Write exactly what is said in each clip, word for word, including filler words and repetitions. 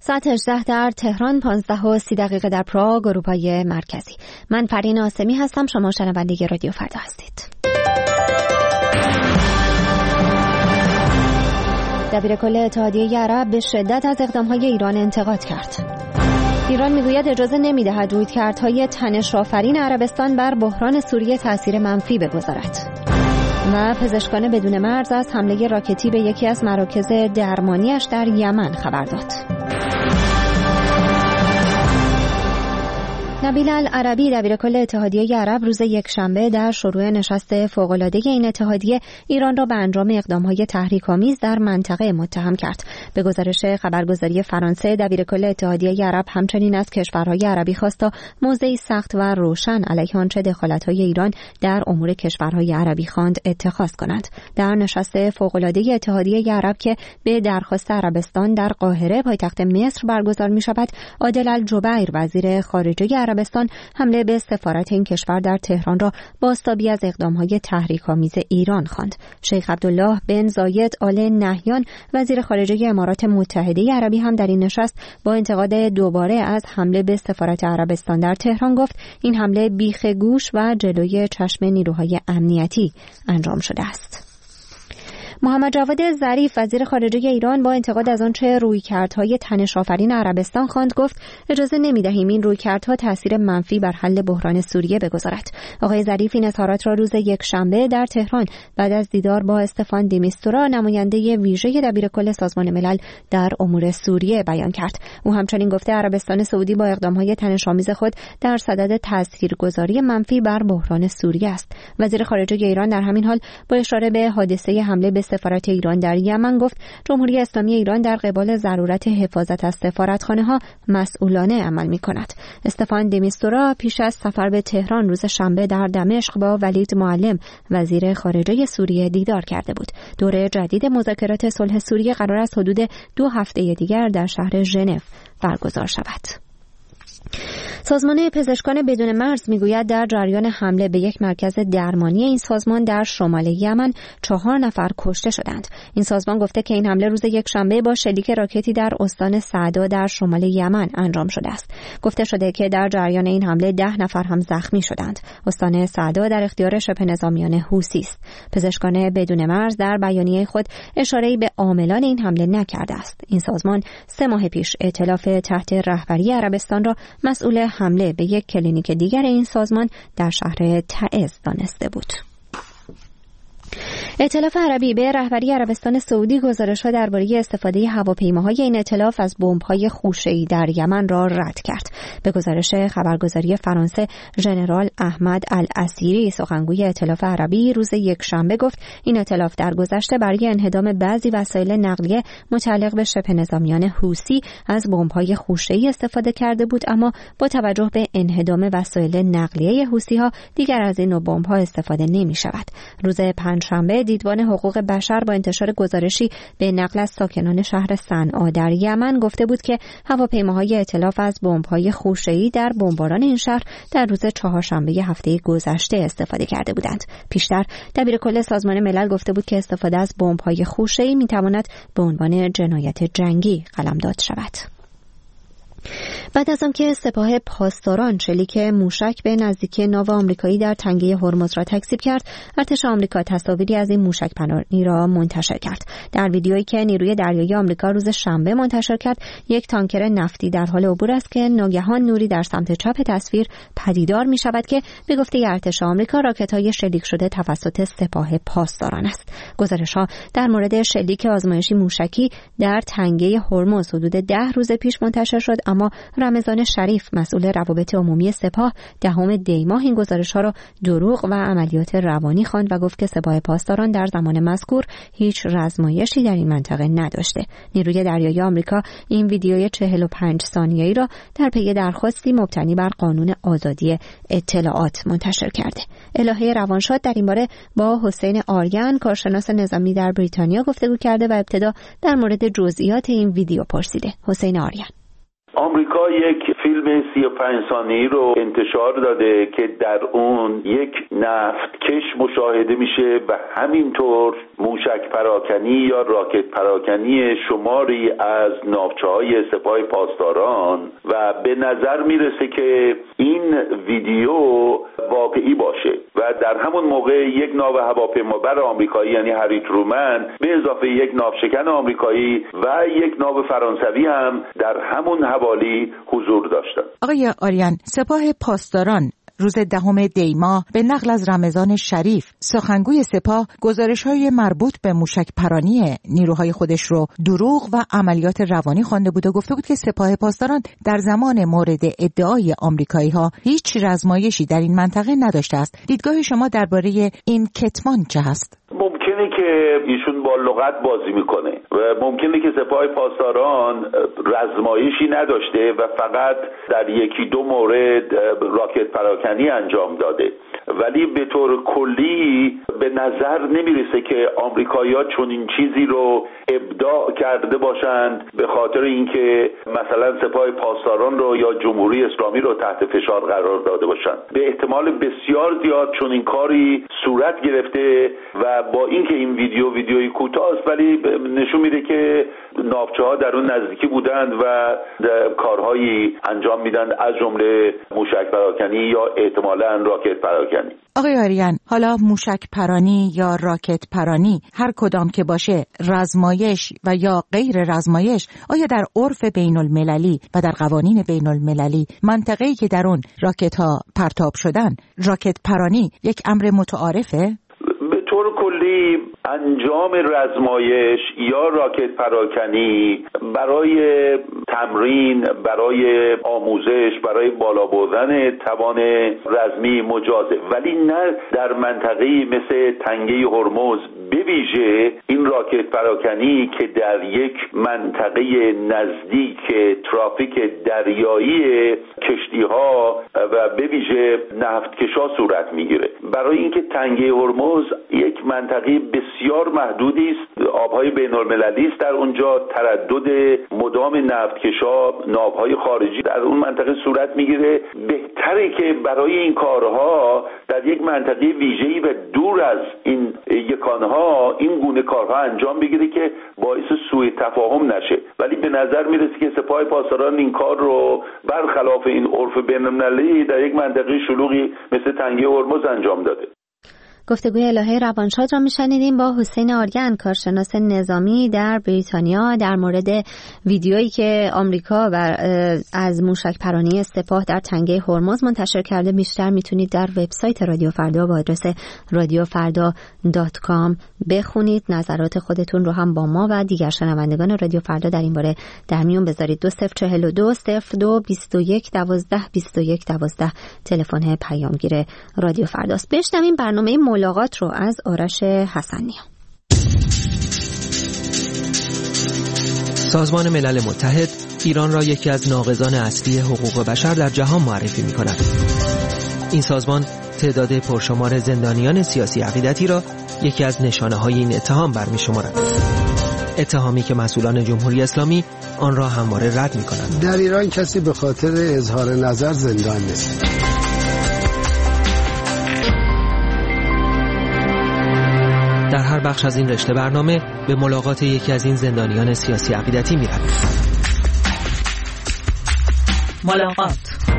ساعت هجده در تهران، پانزده و سی دقیقه در پراگ، اروپای مرکزی. من فرین آسمی هستم. شما شنونده رادیو فردا هستید. دبیرکل اتحادیه عرب به شدت از اقدامهای ایران انتقاد کرد. ایران میگوید اجازه نمیدهد رویکردهای تنش‌آفرین عربستان بر بحران سوریه تأثیر منفی بگذارد. و پزشکان بدون مرز از حمله راکتی به یکی از مراکز درمانیش در یمن خبر داد. نبیل العربی دبیرکل اتحادیه عرب روز یکشنبه در شروع نشست فوق‌العاده این اتحادیه ایران را به انجام اقدام‌های تحریک‌آمیز در منطقه متهم کرد. به گزارش خبرگزاری فرانسه، دبیرکل اتحادیه عرب همچنین از کشورهای عربی خواست تا موضعی سخت و روشن علیه آنچه دخالت‌های ایران در امور کشورهای عربی خواند اتخاذ کنند. در نشست فوق‌العاده اتحادیه عرب که به درخواست عربستان در قاهره پایتخت مصر برگزار می‌شود، عادل الجبیر وزیر خارجه عربستان حمله به سفارت این کشور در تهران را بازتابی از اقدام‌های تحریک‌آمیز ایران خواند. شیخ عبدالله بن زاید آل نهیان وزیر خارجه امارات متحده عربی هم در این نشست با انتقاد دوباره از حمله به سفارت عربستان در تهران گفت این حمله بیخ گوش و جلوی چشم نیروهای امنیتی انجام شده است. محمد جواد ظریف وزیر خارجه ایران با انتقاد از آنچه رویکردهای تنش‌آفرین عربستان خواند گفت اجازه نمی‌دهیم این رویکردها تأثیر منفی بر حل بحران سوریه بگذارد. آقای ظریف این اظهارات را روز یکشنبه در تهران بعد از دیدار با استفان دی میستورا نماینده ویژه دبیرکل سازمان ملل در امور سوریه بیان کرد. او همچنین گفته عربستان سعودی با اقدام‌های تنش‌آمیز خود در صدد تاثیرگذاری منفی بر بحران سوریه است. وزیر خارجه ایران در همین حال با اشاره به حادثه حمله به سفارت ایران در یمن گفت جمهوری اسلامی ایران در قبال ضرورت حفاظت از سفارتخانه‌ها مسئولانه عمل می‌کند. استفان دی میستورا پیش از سفر به تهران روز شنبه در دمشق با ولید معلم وزیر خارجه سوریه دیدار کرده بود. دوره جدید مذاکرات صلح سوریه قرار است حدود دو هفته دیگر در شهر ژنو برگزار شود. سازمان پزشکان بدون مرز میگوید در جریان حمله به یک مرکز درمانی این سازمان در شمال یمن چهار نفر کشته شدند. این سازمان گفته که این حمله روز یکشنبه با شلیک راکتی در استان سعدا در شمال یمن انجام شده است. گفته شده که در جریان این حمله ده نفر هم زخمی شدند. استان سعدا در اختیار شبه نظامیان حوثی است. پزشکان بدون مرز در بیانیه خود اشاره‌ای به عاملان این حمله نکرده است. این سازمان سه ماه پیش ائتلاف تحت رهبری عربستان را مسئول حمله به یک کلینیک دیگر این سازمان در شهر تعز دانسته بود. ائتلاف عربی به رهبری عربستان سعودی گزارش‌ها درباره استفاده هواپیماهای این ائتلاف از بمب‌های خوشه‌ای در یمن را رد کرد. به گزارش خبرگزاری فرانسه، ژنرال احمد الاسیری سخنگوی ائتلاف عربی روز یکشنبه گفت این ائتلاف در گذشته برای انهدام بعضی وسایل نقلیه متعلق به شبه نظامیان حوثی از بمب‌های خوشه‌ای استفاده کرده بود، اما با توجه به انهدام وسایل نقلیه حوثی‌ها دیگر از این نوع بمب‌ها استفاده نمی‌شود. روز پنجشنبه دیدبان حقوق بشر با انتشار گزارشی به نقل از ساکنان شهر صنعا در یمن گفته بود که هواپیماهای ائتلاف از بمب‌های خوشه‌ای در بمباران این شهر در روز چهارشنبه هفته گذشته استفاده کرده بودند. پیشتر دبیرکل سازمان ملل گفته بود که استفاده از بمب‌های خوشه‌ای می‌تواند به عنوان جنایت جنگی قلمداد شود. بعد از آنکه سپاه پاسداران شلیک موشک به نزدیکی ناو آمریکایی در تنگه هرمز را تکذیب کرد، ارتش آمریکا تصاویری از این موشک پناهی را منتشر کرد. در ویدیویی که نیروی دریایی آمریکا روز شنبه منتشر کرد، یک تانکر نفتی در حال عبور است که ناگهان نوری در سمت چپ تصویر پدیدار می شود که به گفته ارتش آمریکا راکت‌های شلیک شده توسط سپاه پاسداران است. گزارش‌ها در مورد شلیک آزمایشی موشکی در تنگه هرمز حدود ده روز پیش منتشر شد، اما رمضان شریف مسئول روابط عمومی سپاه دهم دی ماه این گزارش‌ها را دروغ و عملیات روانی خواند و گفت که سپاه پاسداران در زمان مذکور هیچ رزمایشی در این منطقه نداشته. نیروی دریایی آمریکا این ویدیوی چهل و پنج ثانیه‌ای را در پی درخواستی مبتنی بر قانون آزادی اطلاعات منتشر کرده. الهه روانشاد در این باره با حسین آریان کارشناس نظامی در بریتانیا گفتگو کرده و ابتدا در مورد جزئیات این ویدیو پرسیده. حسین آریان: آمریکا یک فیلم سی و پنج ثانیه‌ای رو انتشار داده که در اون یک نفتکش مشاهده میشه و همینطور موشک پراکنی یا راکت پراکنی شماری از ناوچه‌های سپاه پاسداران و به نظر میرسه که این ویدیو واقعی باشه و در همون موقع یک ناو هواپیمابر آمریکایی یعنی هری ترومن به اضافه یک ناوشکن آمریکایی و یک ناو فرانسوی هم در همون حوالی حضور داشتن. آقای آریان، سپاه پاسداران روز دهم دی ماه به نقل از رمضان شریف سخنگوی سپاه گزارش‌های مربوط به موشک پرانی نیروهای خودش رو دروغ و عملیات روانی خوانده بود و گفته بود که سپاه پاسداران در زمان مورد ادعای آمریکایی‌ها هیچ رزمایشی در این منطقه نداشته است. دیدگاه شما درباره این کتمان چه هست؟ ممکنه که ایشون با لغت بازی میکنه و ممکنه که سپاه پاسداران رزمایشی نداشته و فقط در یکی دو مورد راکت پراکنی انجام داده، ولی به طور کلی به نظر نمیرسه که آمریکایی‌ها چون این چیزی رو ابداع کرده باشند به خاطر اینکه مثلا سپاه پاسداران رو یا جمهوری اسلامی رو تحت فشار قرار داده باشند. به احتمال بسیار زیاد چون این کاری صورت گرفته و با اینکه این ویدیو ویدیوی کوتاه است ولی نشون میده که ناوچه‌ها در اون نزدیکی بودند و کارهایی انجام میدن از جمله موشک پراکنی یا احتمالاً راکت پراکنی. آقای آریان، حالا موشک پرانی یا راکت پرانی هر کدام که باشه، رزمایش و یا غیر رزمایش، آیا در عرف بین المللی و در قوانین بین المللی منطقه‌ای که در اون راکت ها پرتاب شدن راکت پرانی یک امر متعارفه؟ به طور کلی انجام رزمایش یا راکت پراکنی برای تمرین، برای آموزش، برای بالا بردن توان رزمی مجازه، ولی نه در منطقه‌ای مثل تنگه هرمز. به ویژه این راکت پراکنی که در یک منطقه نزدیک ترافیک دریایی کشتی‌ها و به ویژه نفتکشا صورت میگیره. برای اینکه تنگه هرمز یک منطقه بسیار محدودی است، آبهای بین المللی است، در اونجا تردد مدام نفتکشا، ناوهای خارجی در اون منطقه صورت میگیره. بهتره که برای این کارها در یک منطقه ویژه‌ای و دور از این یکانها این گونه کارها انجام بگیره که باعث سوء تفاهم نشه، ولی به نظر میرسه که سپاه پاسداران این کار رو برخلاف این عرف بین المللی در یک منطقه شلوغی مثل تنگه هرمز انجام داده. گفتگوی الهه روانشاد را میشنیدیم با حسین آریان، کارشناس نظامی در بریتانیا، در مورد ویدیویی که آمریکا و از موشک پرانی سپاه در تنگه هرمز منتشر کرده. بیشتر میتونید در وبسایت رادیو فردا با آدرس رادیو فردا دات کام بخونید. نظرات خودتون رو هم با ما و دیگر شنوندگان رادیو فردا در این باره در میون بذارید. دو صفر چهل و دو صفر دو بیست و یک دوازده بیست و یک دوازده تلفن پیامگیر رادیو فرداست. بشنویم برنامه ملاقات رو از آرش حسنی. سازمان ملل متحد ایران را یکی از ناقضان اصلی حقوق بشر در جهان معرفی می‌کند. این سازمان تعداد پرشمار زندانیان سیاسی عقیدتی را یکی از نشانه‌های این اتهام برمی‌شمارد. اتهامی که مسئولان جمهوری اسلامی آن را همواره رد می‌کنند. در ایران کسی به خاطر اظهار نظر زندان نیست. در هر بخش از این رشته برنامه به ملاقات یکی از این زندانیان سیاسی عقیدتی می‌رویم. ملاقات.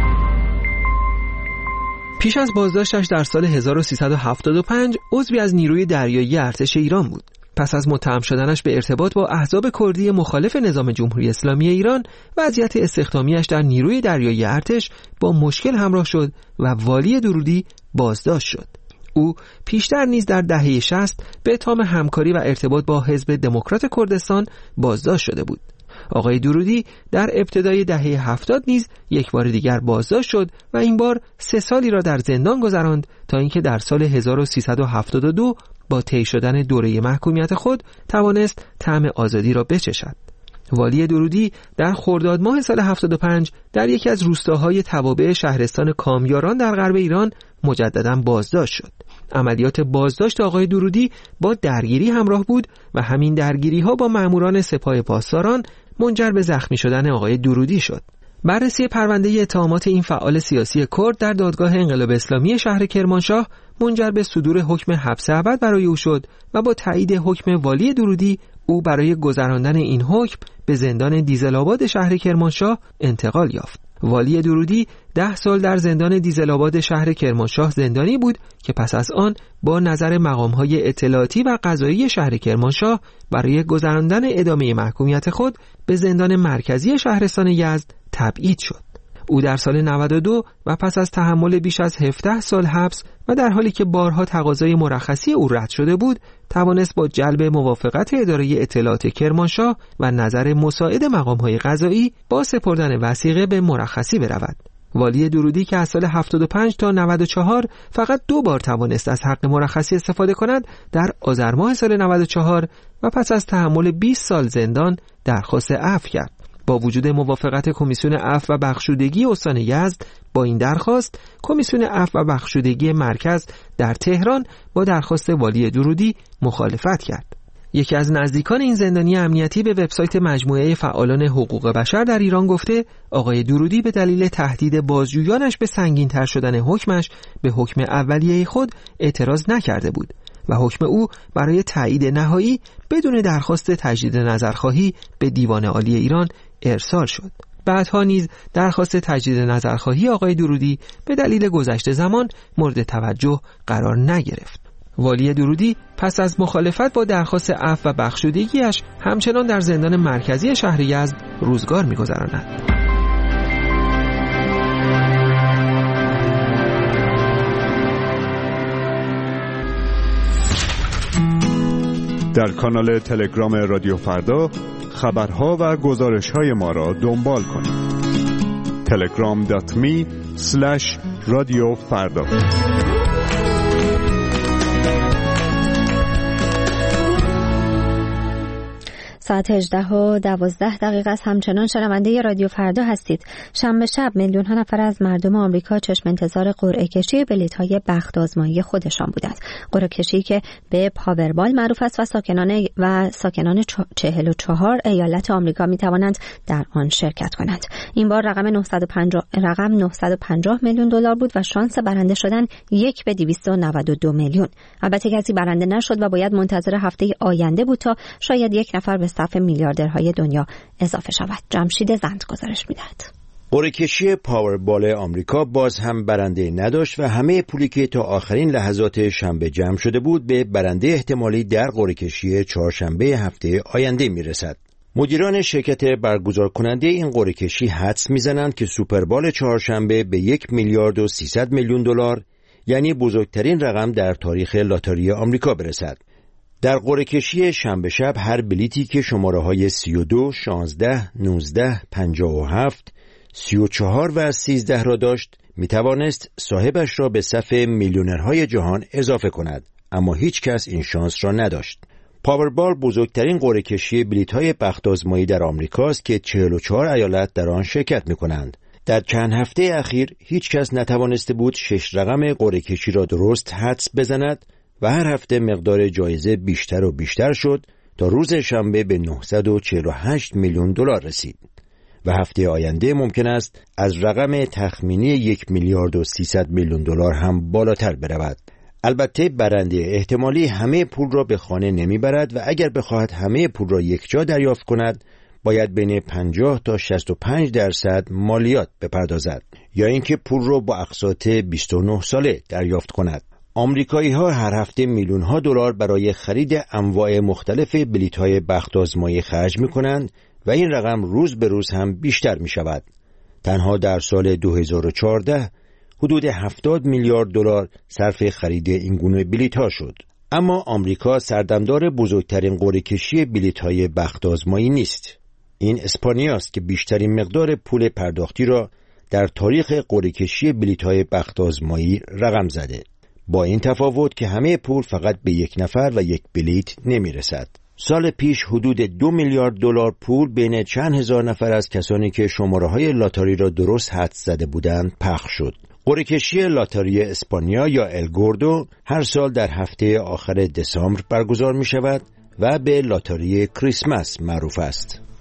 پیش از بازداشتش در سال هزار و سیصد و هفتاد و پنج عضوی از نیروی دریایی ارتش ایران بود. پس از متهم شدنش به ارتباط با احزاب کردی مخالف نظام جمهوری اسلامی ایران، وضعیت استخدامیش در نیروی دریایی ارتش با مشکل همراه شد و والی درودی بازداشت شد. او پیشتر نیز در دهه شصت به اتهام همکاری و ارتباط با حزب دموکرات کردستان بازداشت شده بود. آقای درودی در ابتدای دهه هفتاد نیز یک بار دیگر بازداشت شد و این بار سه سالی را در زندان گذراند تا اینکه در سال هزار و سیصد و هفتاد و دو با طی شدن دوره محکومیت خود توانست طعم آزادی را بچشد. والی درودی در خرداد ماه سال هفتاد و پنج در یکی از روستاهای توابع شهرستان کامیاران در غرب ایران مجدداً بازداشت شد. عملیات بازداشت آقای درودی با درگیری همراه بود و همین درگیری‌ها با ماموران سپاه پاسداران منجر به زخمی شدن آقای درودی شد. بررسی پرونده اتهامات این فعال سیاسی کرد در دادگاه انقلاب اسلامی شهر کرمانشاه منجر به صدور حکم حبس ابد برای او شد و با تایید حکم والی درودی او برای گذراندن این حکم به زندان دیزل‌آباد شهر کرمانشاه انتقال یافت. والی درودی ده سال در زندان دیزل‌آباد شهر کرمانشاه زندانی بود که پس از آن با نظر مقام‌های اطلاعاتی و قضایی شهر کرمانشاه برای گذراندن ادامه محکومیت خود به زندان مرکزی شهرستان یزد تبعید شد. او در سال نود و دو و پس از تحمل بیش از هفده سال حبس و در حالی که بارها تقاضای مرخصی او رد شده بود، توانست با جلب موافقت اداره اطلاعات کرمانشاه و نظر مساعد مقام‌های قضایی با سپردن وثیقه به مرخصی برود. والی درودی که از سال هفتاد و پنج تا نود و چهار فقط دو بار توانست از حق مرخصی استفاده کند، در آذر ماه سال نود و چهار و پس از تحمل بیست سال زندان درخواست عفو کرد. با وجود موافقت کمیسیون عفو و بخشودگی استان یزد با این درخواست، کمیسیون عفو و بخشودگی مرکز در تهران با درخواست والی درودی مخالفت کرد. یکی از نزدیکان این زندانی امنیتی به وبسایت مجموعه فعالان حقوق بشر در ایران گفته آقای درودی به دلیل تهدید بازجویانش به سنگین‌تر شدن حکمش به حکم اولیه خود اعتراض نکرده بود و حکم او برای تایید نهایی بدون درخواست تجدید نظرخواهی به دیوان عالی ایران ارسال شد. بعدها نیز درخواست تجدید نظرخواهی آقای درودی به دلیل گذشت زمان مورد توجه قرار نگرفت. والی درودی پس از مخالفت با درخواست عفو و بخشودگیش همچنان در زندان مرکزی شهر یزد روزگار می‌گذراند. در کانال تلگرام رادیو فردا خبرها و گزارش‌های ما را دنبال کنید. تلگرام دات می اسلش رادیو فردا. ساعت هجده و دوازده دقیقه است. همچنان شنونده رادیو فردا هستید. شنبه شب میلیون ها نفر از مردم آمریکا چشم انتظار قرعه کشی بلیط‌های بخت آزمایی خودشان بودند. قرعه کشی که به پاوربال معروف است و ساکنان و ساکنان چهل و چهار ایالت آمریکا می توانند در آن شرکت کنند. این بار رقم نهصد و پنجاه رقم نهصد و پنجاه میلیون دلار بود و شانس برنده شدن یک به دویست و نود و دو میلیون. البته کسی برنده نشد و باید منتظر هفته آینده بود تا شاید یک نفر به صف میلیاردرهای دنیا اضافه شود. جمشید زند گزارش می‌دهد. قرعه کشی پاوربال آمریکا باز هم برنده نداشت و همه پولی که تا آخرین لحظات شنبه جمع شده بود به برنده احتمالی در قرعه کشی چهارشنبه هفته آینده میرسد. مدیران شرکت برگزار کننده این قرعه کشی حدس میزنند که سوپربال چهارشنبه به یک میلیارد و سیصد میلیون دلار، یعنی بزرگترین رقم در تاریخ لاتاری آمریکا برسد. در قرعه کشی شنبه شب هر بلیتی که شماره های سی و دو، شانزده، نوزده، پنجاه و هفت، سی و چهار و سیزده را داشت می توانست صاحبش را به صف میلیونرهای جهان اضافه کند، اما هیچ کس این شانس را نداشت. پاوربال بزرگترین قرعه کشی بلیط‌های بخت آزمایی در آمریکاست که چهل و چهار ایالت در آن شرکت می کنند. در چند هفته اخیر هیچ کس نتوانسته بود شش رقم قرعه کشی را درست حدس بزند و هر هفته مقدار جایزه بیشتر و بیشتر شد تا روز شنبه به نهصد و چهل و هشت میلیون دلار رسید و هفته آینده ممکن است از رقم تخمینی یک میلیارد و سیصد میلیون دلار هم بالاتر برود. البته برنده احتمالی همه پول را به خانه نمیبرد و اگر بخواهد همه پول را یکجا دریافت کند باید بین پنجاه تا شصت و پنج درصد مالیات بپردازد یا اینکه پول را با اقساط بیست و نه ساله دریافت کند. آمریکایی ها هر هفته میلیون ها دلار برای خرید انواع مختلف بلیط های بخت آزمایی خرج می کنند و این رقم روز به روز هم بیشتر می شود. تنها در سال دو هزار و چهارده حدود هفتاد میلیارد دلار صرف خرید این گونه بلیط ها شد. اما آمریکا سردمدار بزرگترین قرعه کشی بلیط های بخت آزمایی نیست. این اسپانیا است که بیشترین مقدار پول پرداختی را در تاریخ قرعه کشی بلیط های بخت آزمایی رقم زده. با این تفاوت که همه پول فقط به یک نفر و یک بلیط نمی رسد. سال پیش حدود دو میلیارد دلار پول بین چند هزار نفر از کسانی که شماره‌های لاتاری را درست حدس زده بودند پخش شد. قرعه کشی لاتاری اسپانیا یا الگوردو هر سال در هفته آخر دسامبر برگزار می شود و به لاتاری کریسمس معروف است.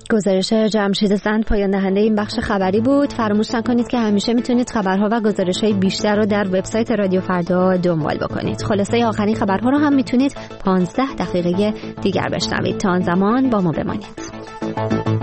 گزارش جمشید زند پایان دهنده این بخش خبری بود. فراموش نکنید که همیشه میتونید خبرها و گزارش‌های بیشتر رو در وبسایت رادیو فردا دنبال بکنید. خلاصه آخرین خبرها رو هم میتونید پانزده دقیقه دیگر بشنوید. تا آن زمان با ما بمانید.